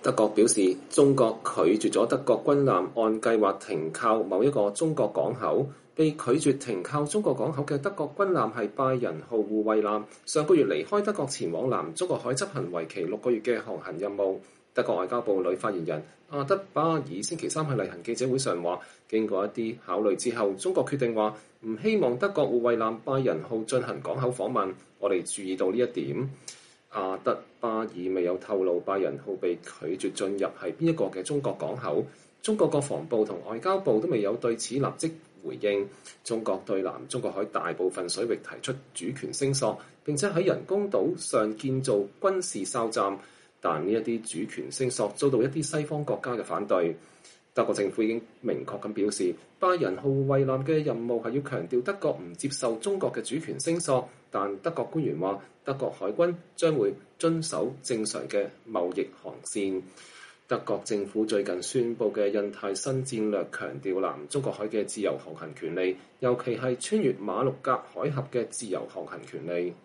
德國表示，中國拒絕咗德國軍艦按計劃停靠某一個中國港口。被拒絕停靠中國港口嘅德國軍艦係拜仁號護衛艦，上個月離開德國前往南中國海執行為期6個月嘅航行任務。德國外交部女發言人阿德巴爾星期三喺例行記者會上話，經過一啲考慮之後，中國決定話唔希望德國護衛艦拜仁號進行港口訪問。我哋注意到呢一點。阿德巴爾未有透露拜仁號被拒絕進入係邊一個嘅中國港口。中國國防部同外交部都未有對此立即回應。中國對南中國海大部分水域提出主權聲索，並且喺人工島上建造軍事哨站，但呢一啲主權聲索遭到一啲西方國家嘅反對。德國政府已經明確咁表示，拜仁號護衛艦嘅任務係要強調德國唔接受中國嘅主權聲索，但德國官員話，德國海軍將會遵守正常嘅貿易航線。德國政府最近宣布嘅印太新戰略強調南中國海嘅自由航行權利，尤其係穿越馬六甲海峽嘅自由航行權利。